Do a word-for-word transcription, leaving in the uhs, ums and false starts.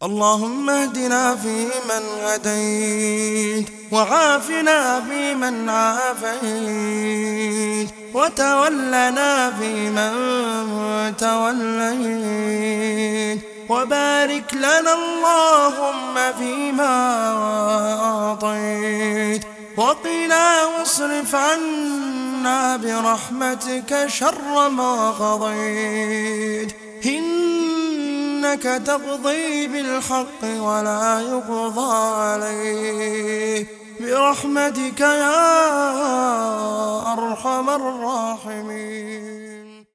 اللهم اهدنا فيمن هديت، وعافنا فيمن عافيت، وتولنا فيمن توليت، وبارك لنا اللهم فيما أعطيت، وقنا واصرف عنا برحمتك شر ما قضيت، إنك تقضي بالحق ولا يقضى عليك، برحمتك يا أرحم الراحمين.